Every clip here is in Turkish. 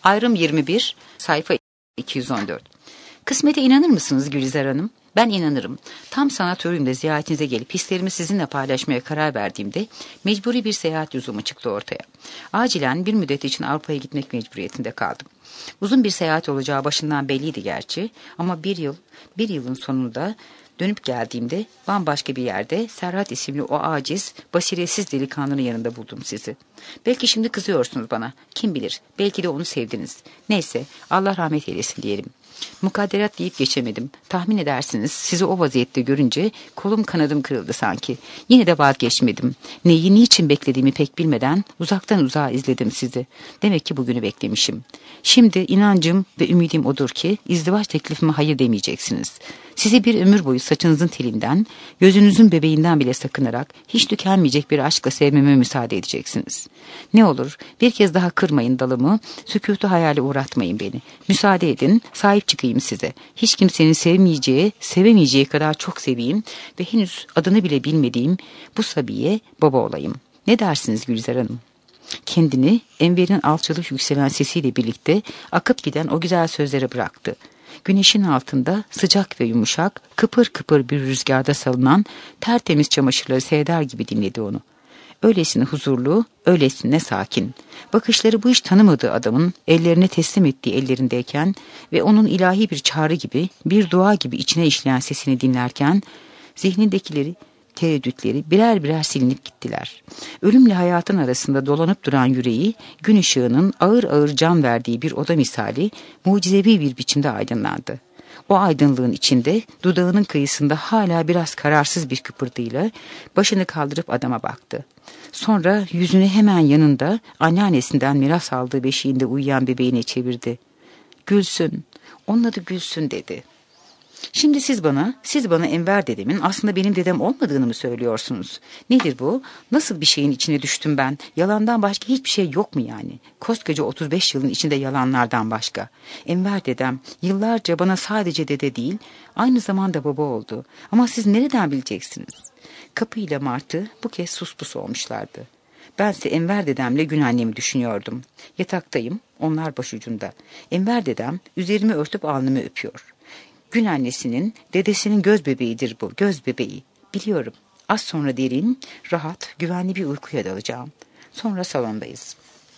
Ayrım 21, sayfa 214. Kısmete inanır mısınız Gülizar Hanım? Ben inanırım. Tam sanatörümle ziyaretinize gelip hislerimi sizinle paylaşmaya karar verdiğimde mecburi bir seyahat lüzumu çıktı ortaya. Acilen bir müddet için Avrupa'ya gitmek mecburiyetinde kaldım. Uzun bir seyahat olacağı başından belliydi gerçi ama bir yılın sonunda dönüp geldiğimde bambaşka bir yerde Serhat isimli o aciz, basiretsiz delikanlının yanında buldum sizi. Belki şimdi kızıyorsunuz bana. Kim bilir, belki de onu sevdiniz. Neyse, Allah rahmet eylesin diyelim. Mukadderat deyip geçemedim. Tahmin edersiniz sizi o vaziyette görünce kolum kanadım kırıldı sanki. Yine de vazgeçmedim. Neyi niçin beklediğimi pek bilmeden uzaktan uzağa izledim sizi. Demek ki bugünü beklemişim. Şimdi inancım ve ümidim odur ki izdivaç teklifime hayır demeyeceksiniz. Sizi bir ömür boyu saçınızın telinden, gözünüzün bebeğinden bile sakınarak hiç tükenmeyecek bir aşkla sevmeme müsaade edeceksiniz. Ne olur bir kez daha kırmayın dalımı, sükutu hayale uğratmayın beni. Müsaade edin, sahip çıkayım size. Hiç kimsenin sevmeyeceği, sevemeyeceği kadar çok seveyim ve henüz adını bile bilmediğim bu Sabiye baba olayım. Ne dersiniz Gülizar Hanım? Kendini Enver'in alçalıp yükselen sesiyle birlikte akıp giden o güzel sözlere bıraktı. Güneşin altında sıcak ve yumuşak, kıpır kıpır bir rüzgarda salınan tertemiz çamaşırları seyreder gibi dinledi onu. Öylesine huzurlu, öylesine sakin. Bakışları bu hiç tanımadığı adamın ellerine teslim ettiği ellerindeyken ve onun ilahi bir çağrı gibi, bir dua gibi içine işleyen sesini dinlerken zihnindekileri, tereddütleri birer birer silinip gittiler. Ölümle hayatın arasında dolanıp duran yüreği, gün ışığının ağır ağır can verdiği bir oda misali mucizevi bir biçimde aydınlandı. O aydınlığın içinde dudağının kıyısında hala biraz kararsız bir kıpırdıyla başını kaldırıp adama baktı. Sonra yüzünü hemen yanında anneannesinden miras aldığı beşiğinde uyuyan bebeğine çevirdi. "Gülsün, onun adı Gülsün" dedi. Şimdi siz bana Enver dedemin aslında benim dedem olmadığını mı söylüyorsunuz? Nedir bu? Nasıl bir şeyin içine düştüm ben? Yalandan başka hiçbir şey yok mu yani? Koskoca 35 yılın içinde yalanlardan başka. Enver dedem yıllarca bana sadece dede değil, aynı zamanda baba oldu. Ama siz nereden bileceksiniz? Kapı ile Martı bu kez suspus olmuşlardı. Bense Enver dedemle gün annemi düşünüyordum. Yataktayım, onlar başucumda. Enver dedem üzerimi örtüp alnımı öpüyor. Gün annesinin, dedesinin göz bebeğidir bu, göz bebeği. Biliyorum. Az sonra derin, rahat, güvenli bir uykuya dalacağım. Sonra salondayız.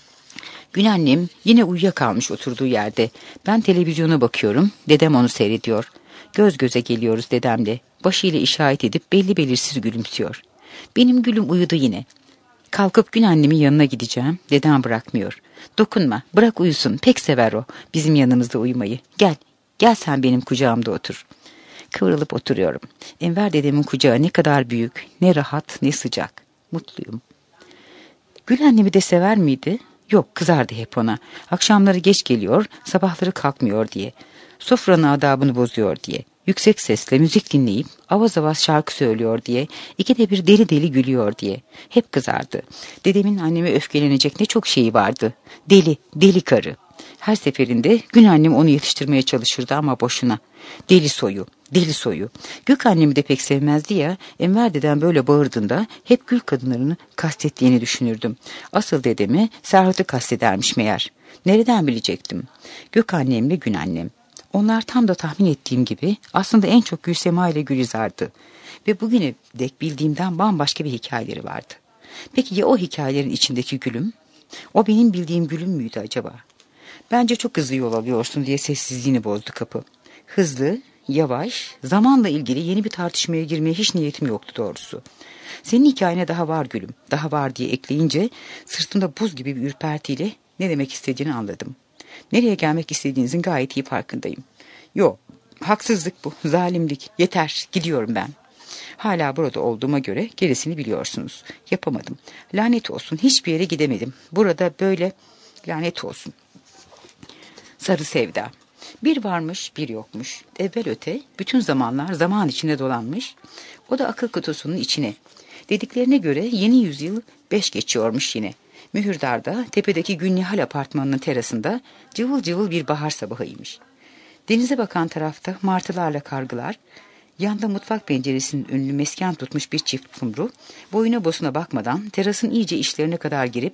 Gün annem yine uyuyakalmış oturduğu yerde. Ben televizyona bakıyorum, dedem onu seyrediyor. Göz göze geliyoruz dedemle. Başıyla işaret edip belli belirsiz gülümsüyor. Benim gülüm uyudu yine. Kalkıp gün annemin yanına gideceğim. Dedem bırakmıyor. Dokunma, bırak uyusun, pek sever o bizim yanımızda uyumayı. Gel sen benim kucağımda otur. Kıvrılıp oturuyorum. Enver dedemin kucağı ne kadar büyük, ne rahat, ne sıcak. Mutluyum. Gül annemi de sever miydi? Yok, kızardı hep ona. Akşamları geç geliyor, sabahları kalkmıyor diye. Sofranın adabını bozuyor diye. Yüksek sesle müzik dinleyip avaz avaz şarkı söylüyor diye. İkide bir deli deli gülüyor diye. Hep kızardı. Dedemin anneme öfkelenecek ne çok şeyi vardı. Deli karı. Her seferinde gün annem onu yetiştirmeye çalışırdı ama boşuna. Deli soyu. Gök annemi de pek sevmezdi ya, Enver dedem böyle bağırdığında hep gül kadınlarını kastettiğini düşünürdüm. Asıl dedemi Serhat'ı kastedermiş meğer. Nereden bilecektim? Gök annemle gün annem. Onlar tam da tahmin ettiğim gibi aslında en çok Gülsema ile Gülizar'dı. Ve bugüne dek bildiğimden bambaşka bir hikayeleri vardı. Peki ya o hikayelerin içindeki gülüm? O benim bildiğim gülüm müydü acaba? Bence çok hızlı yol alıyorsun diye sessizliğini bozdu kapı. Hızlı, yavaş, zamanla ilgili yeni bir tartışmaya girmeye hiç niyetim yoktu doğrusu. Senin hikayene daha var gülüm, daha var diye ekleyince sırtımda buz gibi bir ürpertiyle ne demek istediğini anladım. Nereye gelmek istediğinizin gayet iyi farkındayım. Yok, haksızlık bu, zalimlik, yeter, gidiyorum ben. Hala burada olduğuma göre gerisini biliyorsunuz. Yapamadım. Lanet olsun, hiçbir yere gidemedim. Burada böyle lanet olsun. Sarı sevda. Bir varmış, bir yokmuş. Evvel öte, bütün zamanlar zaman içinde dolanmış. O da akıl kutusunun içine. Dediklerine göre yeni yüzyıl 5 geçiyormuş yine. Mühürdar'da, tepedeki Günnihal apartmanının terasında cıvıl cıvıl bir bahar sabahıymış. Denize bakan tarafta martılarla kargılar, yanda mutfak penceresinin önünü mesken tutmuş bir çift kumru, boyuna bosuna bakmadan terasın iyice işlerine kadar girip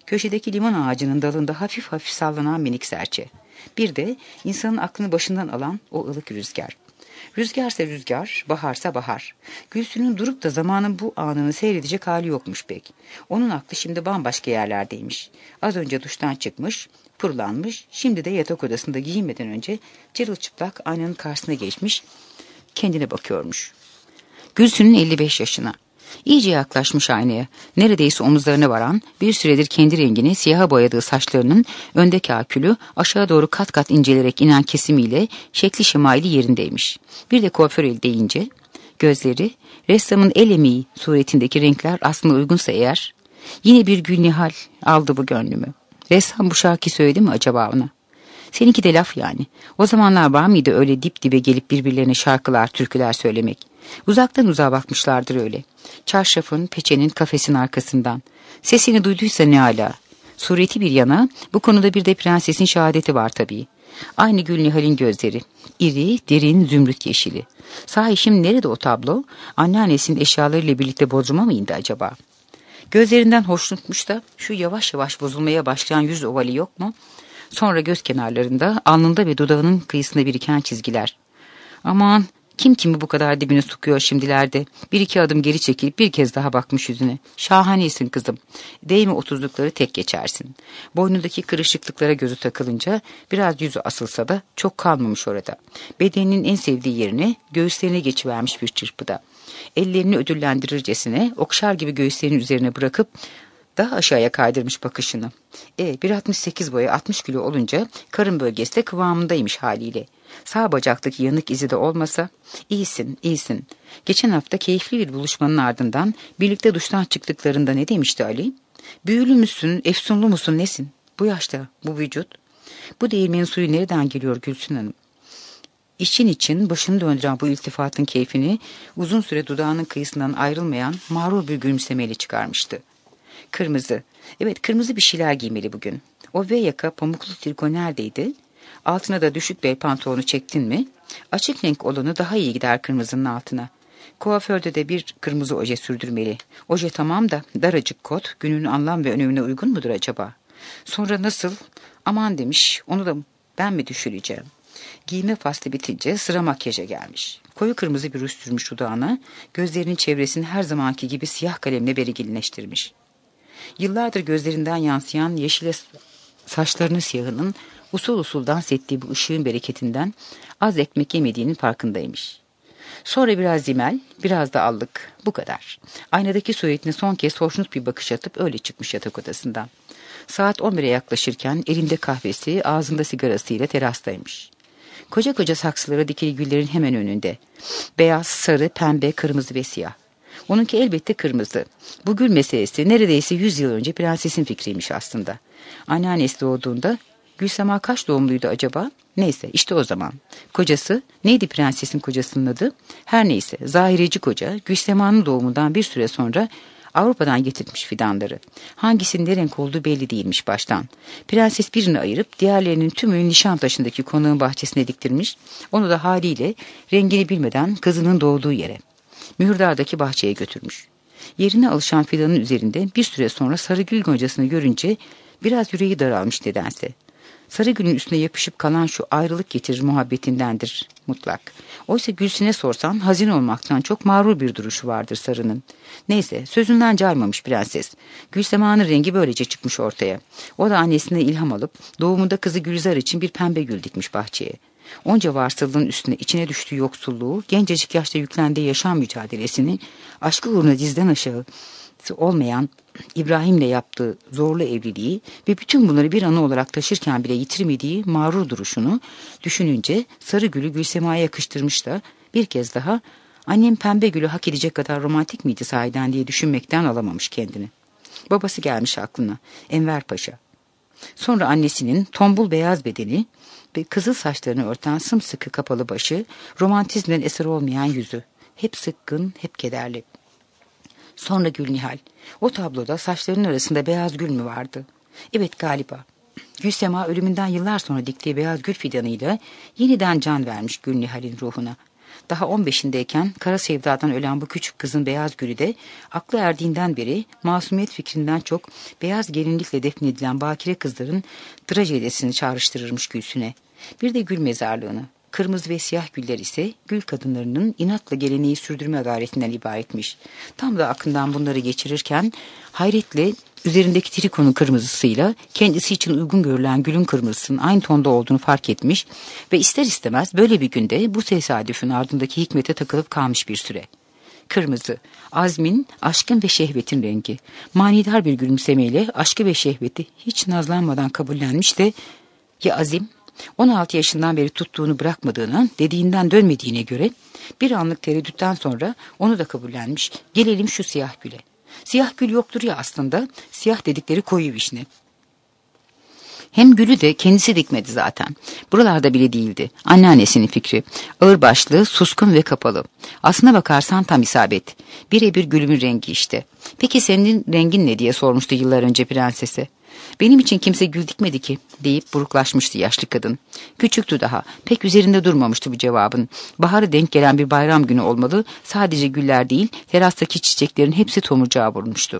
Köşedeki limon ağacının dalında hafif hafif sallanan minik serçe. Bir de insanın aklını başından alan o ılık rüzgar. Rüzgarsa rüzgar, baharsa bahar. Gülsün'ün durup da zamanın bu anını seyredecek hali yokmuş pek. Onun aklı şimdi bambaşka yerlerdeymiş. Az önce duştan çıkmış, pırlanmış, şimdi de yatak odasında giyinmeden önce çırılçıplak aynanın karşısına geçmiş, kendine bakıyormuş. Gülsün'ün 55 yaşına. İyice yaklaşmış aynaya. Neredeyse omuzlarına varan, bir süredir kendi rengini siyaha boyadığı saçlarının öndeki akülü aşağı doğru kat kat incelerek inen kesimiyle şekli şemali yerindeymiş. Bir de kuaför el deyince gözleri, ressamın el emeği suretindeki renkler aslında uygunsa eğer, yine bir Gülnihal aldı bu gönlümü. Ressam bu şarkıyı söyledi mi acaba ona? Seninki de laf yani. O zamanlar var mıydı öyle dip dibe gelip birbirlerine şarkılar, türküler söylemek? Uzaktan uzağa bakmışlardır öyle. Çarşafın, peçenin, kafesin arkasından. Sesini duyduysa ne ala. Sureti bir yana, bu konuda bir de prensesin şehadeti var tabii. Aynı Gülnihal'in gözleri. İri, derin, zümrüt yeşili. Sahi şimdi nerede o tablo? Anneannesinin eşyalarıyla birlikte Bodrum'a mı indi acaba? Gözlerinden hoşnutmuş da şu yavaş yavaş bozulmaya başlayan yüz ovali yok mu? Sonra göz kenarlarında, alnında ve dudağının kıyısında biriken çizgiler. Aman, kim kimi bu kadar dibine sokuyor şimdilerde. Bir iki adım geri çekilip bir kez daha bakmış yüzüne. Şahanesin kızım. Değme otuzlukları tek geçersin. Boynundaki kırışıklıklara gözü takılınca biraz yüzü asılsa da çok kalmamış orada. Bedeninin en sevdiği yerine göğüslerine geçivermiş bir çırpıda. Ellerini ödüllendirircesine okşar gibi göğüslerinin üzerine bırakıp daha aşağıya kaydırmış bakışını. 1,68 boya 60 kilo olunca karın bölgesi de kıvamındaymış haliyle. Sağ bacaktaki yanık izi de olmasa, iyisin, iyisin. Geçen hafta keyifli bir buluşmanın ardından birlikte duştan çıktıklarında ne demişti Ali? Büyülü müsün, efsunlu musun, nesin? Bu yaşta, bu vücut. Bu değirmenin suyu nereden geliyor Gülsün Hanım? İçin başını döndüren bu iltifatın keyfini uzun süre dudağının kıyısından ayrılmayan mağrur bir gülümsemeyle çıkarmıştı. Kırmızı. Evet, kırmızı bir şeyler giymeli bugün. O V yaka pamuklu triko neredeydi? Altına da düşük bel pantolonu çektin mi? Açık renk olanı daha iyi gider kırmızının altına. Kuaförde de bir kırmızı oje sürdürmeli. Oje tamam da daracık kot günün anlam ve önemine uygun mudur acaba? Sonra nasıl? Aman demiş, onu da ben mi düşüreceğim? Giyme faslı bitince sıra makyaja gelmiş. Koyu kırmızı bir ruj sürmüş dudağına, gözlerinin çevresini her zamanki gibi siyah kalemle belirginleştirmiş. Yıllardır gözlerinden yansıyan yeşile saçlarının siyahının usul usul dans ettiği bu ışığın bereketinden az ekmek yemediğinin farkındaymış. Sonra biraz rimel, biraz da allık, bu kadar. Aynadaki suretine son kez hoşnut bir bakış atıp öyle çıkmış yatak odasından. Saat 11'e yaklaşırken elinde kahvesi, ağzında sigarasıyla terastaymış. Koca koca saksılara dikili güllerin hemen önünde. Beyaz, sarı, pembe, kırmızı ve siyah. Onunki elbette kırmızı. Bu gül meselesi neredeyse 100 yıl önce prensesin fikriymiş aslında. Anneannesi doğduğunda Gülsema kaç doğumluydu acaba? Neyse işte o zaman. Kocası neydi prensesin kocasının adı? Her neyse Zahireci koca Gülsema'nın doğumundan bir süre sonra Avrupa'dan getirmiş fidanları. Hangisinin ne renk olduğu belli değilmiş baştan. Prenses birini ayırıp diğerlerinin tümünü Nişantaşı'ndaki konağın bahçesine diktirmiş. Onu da haliyle rengini bilmeden kızının doğduğu yere, Mühürdar'daki bahçeye götürmüş. Yerine alışan fidanın üzerinde bir süre sonra Sarıgül goncasını görünce biraz yüreği daralmış nedense. Sarıgül'ün üstüne yapışıp kalan şu ayrılık getirir muhabbetindendir mutlak. Oysa Gülsün'e sorsan hazin olmaktan çok mağrur bir duruşu vardır Sarı'nın. Neyse sözünden caymamış prenses. Gülsema'nın rengi böylece çıkmış ortaya. O da annesine ilham alıp doğumunda kızı Gülzar için bir pembe gül dikmiş bahçeye. Onca varsıllığın üstüne içine düştüğü yoksulluğu, gencecik yaşta yüklendiği yaşam mücadelesini, aşkı uğruna dizden aşağı olmayan İbrahim'le yaptığı zorlu evliliği ve bütün bunları bir anı olarak taşırken bile yitirmediği mağrur duruşunu düşününce Sarıgül'ü Gülsema'ya yakıştırmış da bir kez daha annem pembe gülü hak edecek kadar romantik miydi sahiden diye düşünmekten alamamış kendini. Babası gelmiş aklına, Enver Paşa. Sonra annesinin tombul beyaz bedeni ve kızıl saçlarını örten sımsıkı kapalı başı, romantizmden eser olmayan yüzü. Hep sıkkın, hep kederli. Sonra Gülnihal. O tabloda saçlarının arasında beyaz gül mü vardı? Evet galiba. Gülsema ölümünden yıllar sonra diktiği beyaz gül fidanıyla yeniden can vermiş Gülnihal'in ruhuna. Daha 15'indeyken kara sevdadan ölen bu küçük kızın beyaz gülü de aklı erdiğinden beri masumiyet fikrinden çok beyaz gelinlikle defnedilen bakire kızların trajedisini çağrıştırırmış Gülsün'e. Bir de gül mezarlığını. Kırmızı ve siyah güller ise gül kadınlarının inatla geleneği sürdürme gayretinden ibaretmiş. Tam da aklından bunları geçirirken hayretle üzerindeki trikonun kırmızısıyla kendisi için uygun görülen gülün kırmızısının aynı tonda olduğunu fark etmiş ve ister istemez böyle bir günde bu tesadüfün ardındaki hikmete takılıp kalmış bir süre. Kırmızı, azmin, aşkın ve şehvetin rengi. Manidar bir gülümsemeyle aşkı ve şehveti hiç nazlanmadan kabullenmiş de ya azim? 16 yaşından beri tuttuğunu bırakmadığına, dediğinden dönmediğine göre bir anlık tereddütten sonra onu da kabullenmiş. Gelelim şu siyah güle. Siyah gül yoktur ya aslında, siyah dedikleri koyu vişne. Hem gülü de kendisi dikmedi zaten. Buralarda bile değildi. Anneannesinin fikri. Ağırbaşlı, suskun ve kapalı. Aslına bakarsan tam isabet. Birebir gülümün rengi işte. Peki senin rengin ne diye sormuştu yıllar önce prensese. Benim için kimse gül dikmedi ki deyip buruklaşmıştı yaşlı kadın. Küçüktü daha. Pek üzerinde durmamıştı bu cevabın. Baharı denk gelen bir bayram günü olmalı. Sadece güller değil, terastaki çiçeklerin hepsi tomurcağa vurmuştu.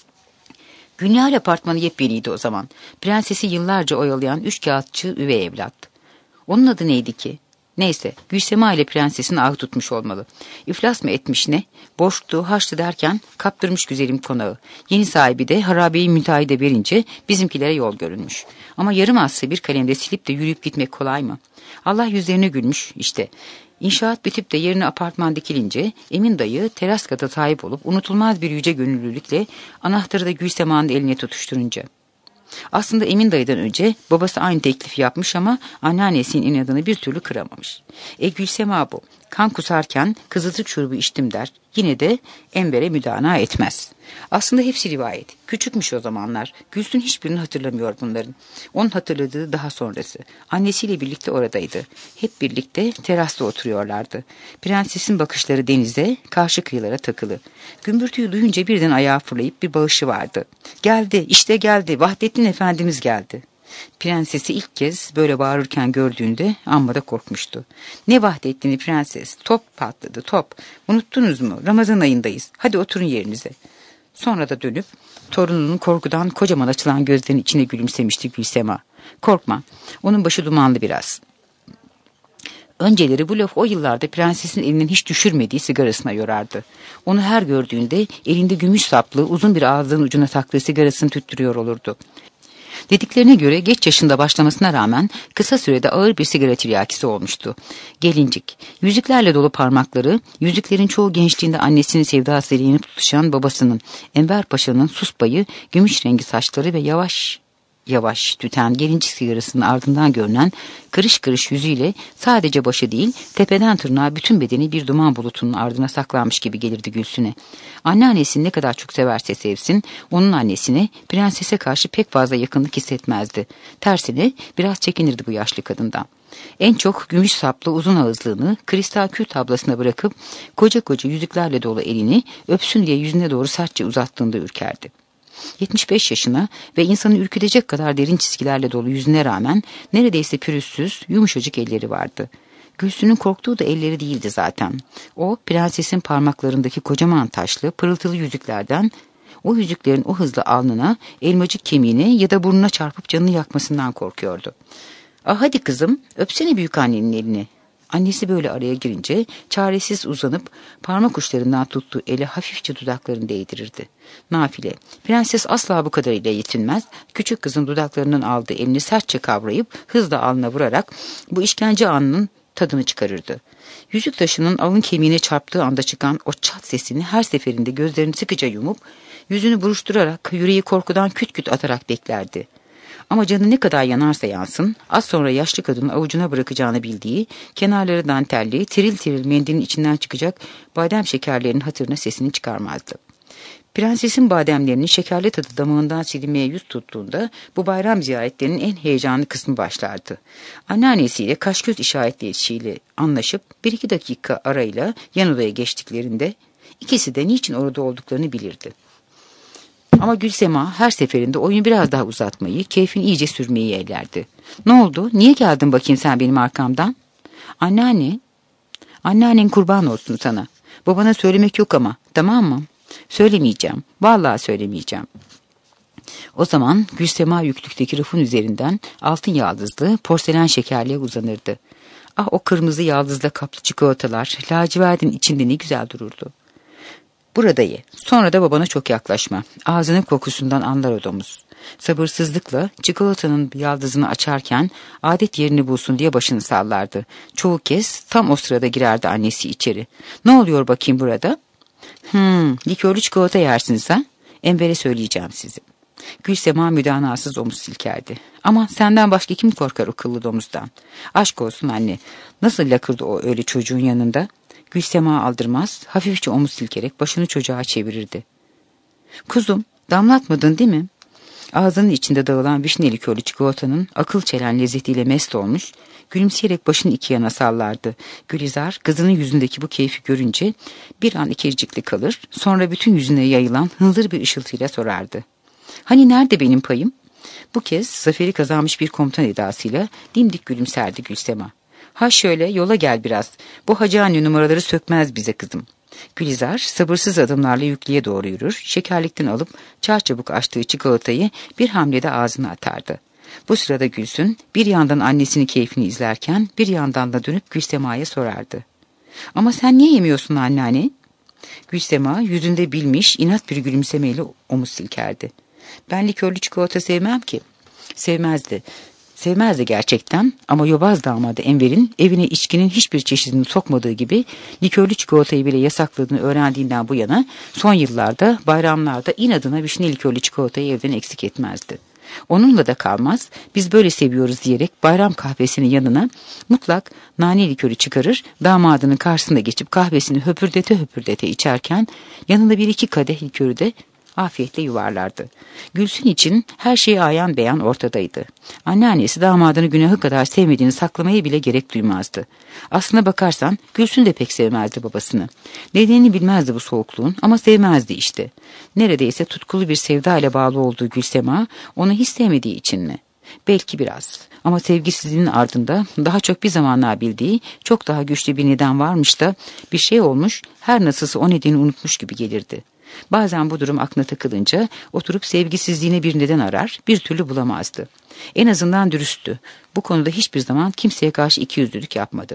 Günyal apartmanı yepyeniydi o zaman. Prensesi yıllarca oyalayan 3 kağıtçı üvey evlat. Onun adı neydi ki? Neyse, Gülsema ile prensesin ağı tutmuş olmalı. İflas mı etmiş ne? Borçlu, harçlı derken kaptırmış güzelim konağı. Yeni sahibi de harabeyi müteahhide verince bizimkilere yol görünmüş. Ama yarım aslı bir kalemde silip de yürüyüp gitmek kolay mı? Allah yüzlerine gülmüş işte. İnşaat bitip de yerine apartman dikilince Emin dayı teras kata sahip olup unutulmaz bir yüce gönüllülükle anahtarı da Gülsema'nın eline tutuşturunca. Aslında Emin dayıdan önce babası aynı teklifi yapmış ama anneannesinin inadını bir türlü kıramamış. Gülsema bu. Kan kusarken kızılcık şurubu içtim der. Yine de Enver'e müdana etmez. Aslında hepsi rivayet. Küçükmüş o zamanlar. Gülsün hiçbirini hatırlamıyor bunların. Onun hatırladığı daha sonrası. Annesiyle birlikte oradaydı. Hep birlikte terasta oturuyorlardı. Prensesin bakışları denize, karşı kıyılara takılı. Gümbürtüyü duyunca birden ayağa fırlayıp bir bağışı vardı. Geldi, işte geldi, Vahdettin Efendimiz geldi. Prensesi ilk kez böyle bağırırken gördüğünde amma da korkmuştu. Ne Vahdettin'i prenses? Top patladı, top. Unuttunuz mu? Ramazan ayındayız. Hadi oturun yerinize. Sonra da dönüp torununun korkudan kocaman açılan gözlerinin içine gülümsemişti Gülsema. Korkma, onun başı dumanlı biraz. Önceleri bu laf o yıllarda prensesin elinden hiç düşürmediği sigarasına yorardı. Onu her gördüğünde elinde gümüş saplı uzun bir ağzının ucuna taktığı sigarasını tüttürüyor olurdu. Dediklerine göre geç yaşında başlamasına rağmen kısa sürede ağır bir sigara tiryakisi olmuştu. Gelincik, yüzüklerle dolu parmakları, yüzüklerin çoğu gençliğinde annesinin sevdasıyla yenip tutuşan babasının, Enver Paşa'nın suspayı, gümüş rengi saçları ve yavaş yavaş tüten gelincik sigarasının ardından görünen kırış kırış yüzüyle sadece başı değil, tepeden tırnağa bütün bedeni bir duman bulutunun ardına saklanmış gibi gelirdi Gülsün'e. Anneannesini ne kadar çok severse sevsin, onun annesine, prensese karşı pek fazla yakınlık hissetmezdi. Tersine biraz çekinirdi bu yaşlı kadından. En çok gümüş saplı uzun ağızlığını kristal kül tablasına bırakıp koca koca yüzüklerle dolu elini öpsün diye yüzüne doğru sertçe uzattığında ürkerdi. 75 yaşına ve insanı ürkütecek kadar derin çizgilerle dolu yüzüne rağmen neredeyse pürüzsüz, yumuşacık elleri vardı. Gülsün'ün korktuğu da elleri değildi zaten. O, prensesin parmaklarındaki kocaman taşlı, pırıltılı yüzüklerden, o yüzüklerin o hızlı alnına, elmacık kemiğine ya da burnuna çarpıp canını yakmasından korkuyordu. "Ah hadi kızım, öpsene büyükannenin elini." Annesi böyle araya girince çaresiz uzanıp parmak uçlarından tuttuğu eli hafifçe dudaklarını değdirirdi. Nafile, prenses asla bu kadarıyla yetinmez, küçük kızın dudaklarından aldığı elini sertçe kavrayıp hızla alnına vurarak bu işkence anının tadını çıkarırdı. Yüzük taşının alın kemiğine çarptığı anda çıkan o çat sesini her seferinde gözlerini sıkıca yumup yüzünü buruşturarak yüreği korkudan küt küt atarak beklerdi. Ama canı ne kadar yanarsa yansın, az sonra yaşlı kadının avucuna bırakacağını bildiği, kenarları dantelli, tiril tiril mendilin içinden çıkacak badem şekerlerinin hatırına sesini çıkarmazdı. Prensesin bademlerinin şekerli tadı damağından silinmeye yüz tuttuğunda bu bayram ziyaretlerinin en heyecanlı kısmı başlardı. Anneannesiyle kaş göz işaretleyişiyle anlaşıp 1-2 dakika arayla yan odaya geçtiklerinde ikisi de niçin orada olduklarını bilirdi. Ama Gülsema her seferinde oyunu biraz daha uzatmayı, keyfini iyice sürmeyi eylerdi. "Ne oldu? Niye geldin bakayım sen benim arkamdan?" "Anneanne." Anneannen kurban olsun sana. Babana söylemek yok ama, tamam mı? Söylemeyeceğim. Vallahi söylemeyeceğim. O zaman Gülsema yüklükteki rafın üzerinden altın yaldızlı porselen şekerliğe uzanırdı. Ah, o kırmızı yaldızla kaplı çikolatalar lacivertin içinde ne güzel dururdu. Burada ye. Sonra da babana çok yaklaşma. Ağzının kokusundan anlar o domuz. Sabırsızlıkla çikolatanın yaldızını açarken adet yerini bulsun diye başını sallardı. Çoğu kez tam o sırada girerdi annesi içeri. Ne oluyor bakayım burada? Likörlü çikolata yersiniz ha? Enver'e söyleyeceğim sizi. Gülsema müdanasız omuz silkerdi. Ama senden başka kim korkar o kıllı domuzdan? Aşk olsun anne. Nasıl lakırdı o öyle çocuğun yanında? Gülsema aldırmaz, hafifçe omuz silkerek başını çocuğa çevirirdi. Kuzum, damlatmadın değil mi? Ağzının içinde dağılan vişne likörlü çikolatanın akıl çelen lezzetiyle mest olmuş, gülümseyerek başını iki yana sallardı. Gülizar kızının yüzündeki bu keyfi görünce bir an ikircikli kalır, sonra bütün yüzüne yayılan hınzır bir ışıltıyla sorardı. Hani nerede benim payım? Bu kez zaferi kazanmış bir komutan edasıyla dimdik gülümserdi Gülsema. Ha şöyle, yola gel biraz. Bu hacı anne numaraları sökmez bize kızım. Gülizar sabırsız adımlarla yüklüğe doğru yürür, şekerlikten alıp çarçabuk açtığı çikolatayı bir hamlede ağzına atardı. Bu sırada Gülsün bir yandan annesinin keyfini izlerken bir yandan da dönüp Gülsema'ya sorardı. Ama sen niye yemiyorsun anneanne? Gülsema yüzünde bilmiş inat bir gülümsemeyle omuz silkerdi. Ben likörlü çikolata sevmem ki. Sevmezdi gerçekten ama yobaz damadı Enver'in evine içkinin hiçbir çeşidini sokmadığı gibi likörlü çikolatayı bile yasakladığını öğrendiğinden bu yana son yıllarda bayramlarda inadına vişne likörlü çikolatayı evden eksik etmezdi. Onunla da kalmaz, biz böyle seviyoruz diyerek bayram kahvesinin yanına mutlak nane likörü çıkarır, damadının karşısında geçip kahvesini höpürdete höpürdete içerken yanında bir iki kadeh likörü de afiyetle yuvarlardı. Gülsün için her şey ayan beyan ortadaydı. Anneannesi damadını günahı kadar sevmediğini saklamaya bile gerek duymazdı. Aslına bakarsan Gülsün de pek sevmezdi babasını. Nedenini bilmezdi bu soğukluğun ama sevmezdi işte. Neredeyse tutkulu bir sevda ile bağlı olduğu Gülsema onu hiç sevmediği için mi? Belki biraz. Ama sevgisizliğinin ardında daha çok bir zamanlar bildiği çok daha güçlü bir neden varmış da bir şey olmuş, her nasılsa o nedeni unutmuş gibi gelirdi. Bazen bu durum aklına takılınca oturup sevgisizliğine bir neden arar, bir türlü bulamazdı. En azından dürüsttü. Bu konuda hiçbir zaman kimseye karşı ikiyüzlülük yapmadı.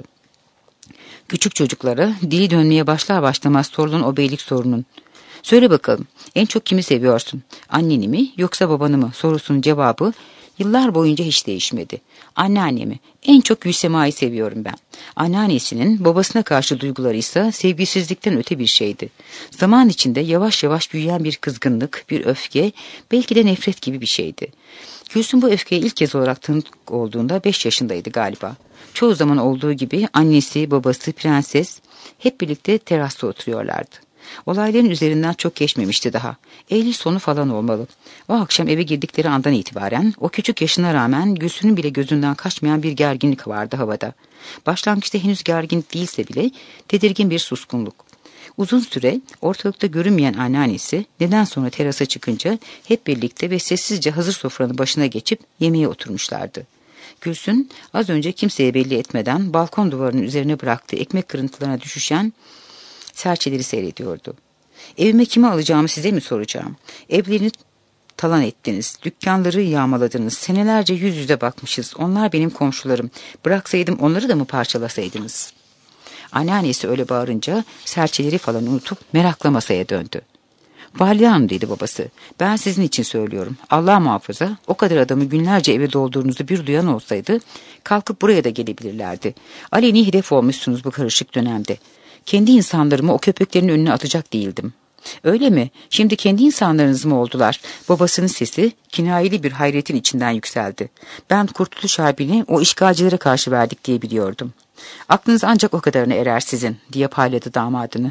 Küçük çocuklara dili dönmeye başlar başlamaz sorulan o beylik sorunun. Söyle bakalım, en çok kimi seviyorsun? Anneni mi yoksa babanı mı sorusunun cevabı yıllar boyunca hiç değişmedi. Anneannemi, en çok Gülsema'yı seviyorum ben. Anneannesinin babasına karşı duyguları ise sevgisizlikten öte bir şeydi. Zaman içinde yavaş yavaş büyüyen bir kızgınlık, bir öfke, belki de nefret gibi bir şeydi. Gülsüm bu öfkeye ilk kez olarak tanık olduğunda 5 yaşındaydı galiba. Çoğu zaman olduğu gibi annesi, babası, prenses hep birlikte terasta oturuyorlardı. Olayların üzerinden çok geçmemişti daha. Eylül sonu falan olmalı. O akşam eve girdikleri andan itibaren o küçük yaşına rağmen Gülsün'ün bile gözünden kaçmayan bir gerginlik vardı havada. Başlangıçta henüz gergin değilse bile tedirgin bir suskunluk. Uzun süre ortalıkta görünmeyen anneannesi neden sonra terasa çıkınca hep birlikte ve sessizce hazır sofranın başına geçip yemeğe oturmuşlardı. Gülsün az önce kimseye belli etmeden balkon duvarının üzerine bıraktığı ekmek kırıntılarına düşüşen serçeleri seyrediyordu. Evime kimi alacağımı size mi soracağım? Evlerini talan ettiniz, dükkanları yağmaladınız, senelerce yüz yüze bakmışız. Onlar benim komşularım. Bıraksaydım onları da mı parçalasaydınız? Anneannesi öyle bağırınca serçeleri falan unutup merakla masaya döndü. Valide Hanım dedi babası. Ben sizin için söylüyorum. Allah muhafaza o kadar adamı günlerce eve doldurduğunuzu bir duyan olsaydı kalkıp buraya da gelebilirlerdi. Aleni hedef olmuşsunuz bu karışık dönemde. Kendi insanlarımı o köpeklerin önüne atacak değildim. Öyle mi? Şimdi kendi insanlarınız mı oldular? Babasının sesi kinayeli bir hayretin içinden yükseldi. Ben Kurtuluş Harbi'ni o işgalcilere karşı verdik diye biliyordum. Aklınız ancak o kadarına erer sizin diye payladı damadını.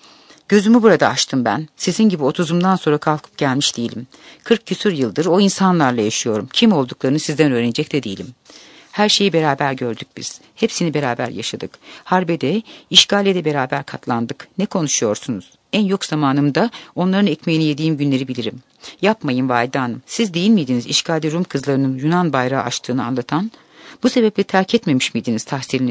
Gözümü burada açtım ben. Sizin gibi 30'umdan sonra kalkıp gelmiş değilim. 40 küsur yıldır o insanlarla yaşıyorum. Kim olduklarını sizden öğrenecek de değilim. Her şeyi beraber gördük biz. Hepsini beraber yaşadık. Harbede, işgale de beraber katlandık. Ne konuşuyorsunuz? En yok zamanımda onların ekmeğini yediğim günleri bilirim. Yapmayın valide hanım. Siz değil miydiniz işgalde Rum kızlarının Yunan bayrağı açtığını anlatan? Bu sebeple terk etmemiş miydiniz tahsilinizi?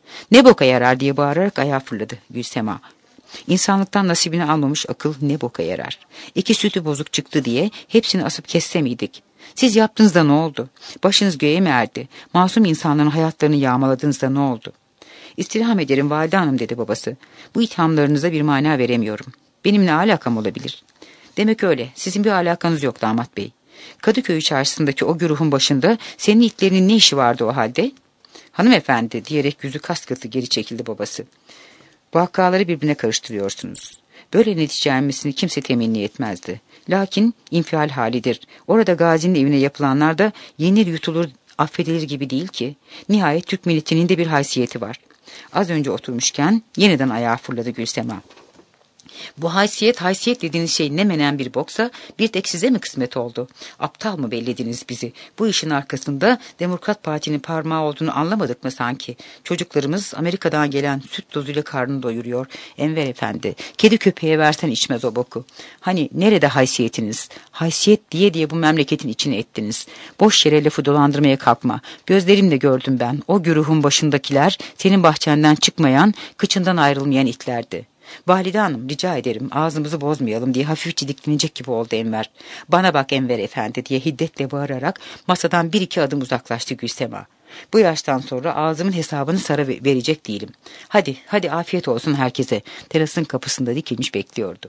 Ne boka yarar diye bağırarak ayağa fırladı Gülsema. İnsanlıktan nasibini almamış akıl ne boka yarar. 2 sütü bozuk çıktı diye hepsini asıp kesse miydik? Siz yaptığınızda ne oldu? Başınız göğe mi erdi? Masum insanların hayatlarını yağmaladığınızda ne oldu? İstirham ederim valide hanım dedi babası. Bu ithamlarınıza bir mana veremiyorum. Benim ne alakam olabilir? Demek öyle. Sizin bir alakanız yok damat bey. Kadıköy çarşısındaki o güruhun başında senin itlerinin ne işi vardı o halde? Hanımefendi diyerek yüzü kas katı geri çekildi babası. Vakaları birbirine karıştırıyorsunuz. Böyle neticelenmesini kimse temenni etmezdi. Lakin infial halidir. Orada Gazi'nin evine yapılanlar da yenir yutulur affedilir gibi değil ki. Nihayet Türk milletinin de bir haysiyeti var. Az önce oturmuşken yeniden ayağa fırladı Gülsema. Bu haysiyet dediğiniz şey ne menen bir boksa bir tek size mi kısmet oldu? Aptal mı bellediniz bizi? Bu işin arkasında Demokrat Parti'nin parmağı olduğunu anlamadık mı sanki? Çocuklarımız Amerika'dan gelen süt dozuyla karnını doyuruyor. Enver Efendi, kedi köpeğe versen içmez o boku. Hani nerede haysiyetiniz? Haysiyet diye bu memleketin içine ettiniz. Boş yere lafı dolandırmaya kalkma. Gözlerimle gördüm ben. O güruhun başındakiler senin bahçenden çıkmayan, kıçından ayrılmayan itlerdi. Valide hanım rica ederim ağzımızı bozmayalım diye hafifçe diklenecek gibi oldu Enver. Bana bak Enver Efendi diye hiddetle bağırarak masadan 1-2 adım uzaklaştı Gülsema. Bu yaştan sonra ağzımın hesabını sana verecek değilim. Hadi afiyet olsun herkese. Terasın kapısında dikilmiş bekliyordu.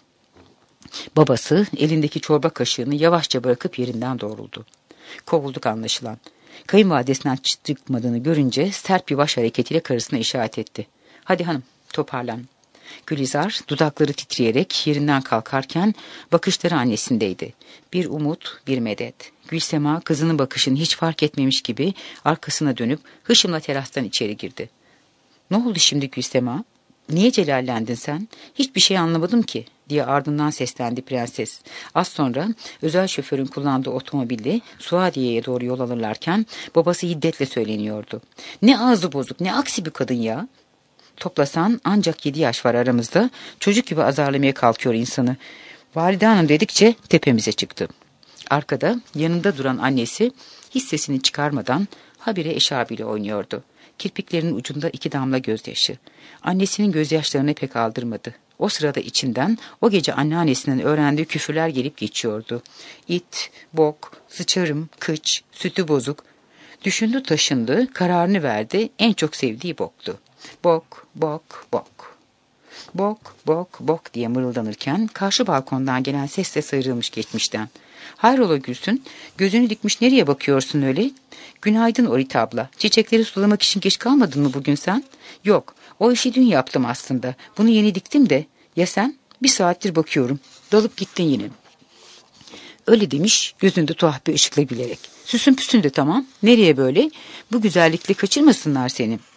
Babası elindeki çorba kaşığını yavaşça bırakıp yerinden doğruldu. Kovulduk anlaşılan. Kayınvalidesinden çıkmadığını görünce sert bir baş hareketiyle karısına işaret etti. Hadi hanım toparlan. Gülizar dudakları titreyerek yerinden kalkarken bakışları annesindeydi. Bir umut, bir medet. Gülsema kızının bakışını hiç fark etmemiş gibi arkasına dönüp hışımla terastan içeri girdi. Ne oldu şimdi Gülsema? Niye celallendin sen? Hiçbir şey anlamadım ki diye ardından seslendi prenses. Az sonra özel şoförün kullandığı otomobilde Suadiye'ye doğru yol alırlarken babası hiddetle söyleniyordu. Ne ağzı bozuk ne aksi bir kadın ya. Toplasan ancak 7 yaş var aramızda. Çocuk gibi azarlamaya kalkıyor insanı. Valide hanım dedikçe tepemize çıktı. Arkada yanında duran annesi hiç sesini çıkarmadan habire eşarbıyla oynuyordu. Kirpiklerinin ucunda 2 damla gözyaşı. Annesinin gözyaşlarını pek aldırmadı. O sırada içinden o gece anneannesinden öğrendiği küfürler gelip geçiyordu. İt, bok, sıçarım, kıç, sütü bozuk. Düşündü taşındı, kararını verdi, en çok sevdiği boktu. Bok, bok, bok. Bok, bok, bok diye mırıldanırken karşı balkondan gelen sesle sıyrılmış geçmişten. Hayrola Gülsün, gözünü dikmiş nereye bakıyorsun öyle? Günaydın Orita abla, çiçekleri sulamak için geç kalmadın mı bugün sen? Yok, o işi dün yaptım aslında. Bunu yeni diktim de. Ya sen? 1 saattir bakıyorum. Dalıp gittin yine. Öyle demiş, gözünde tuhaf bir ışıkla gülerek. Süsün püsün de tamam. Nereye böyle? Bu güzellikle kaçırmasınlar seni.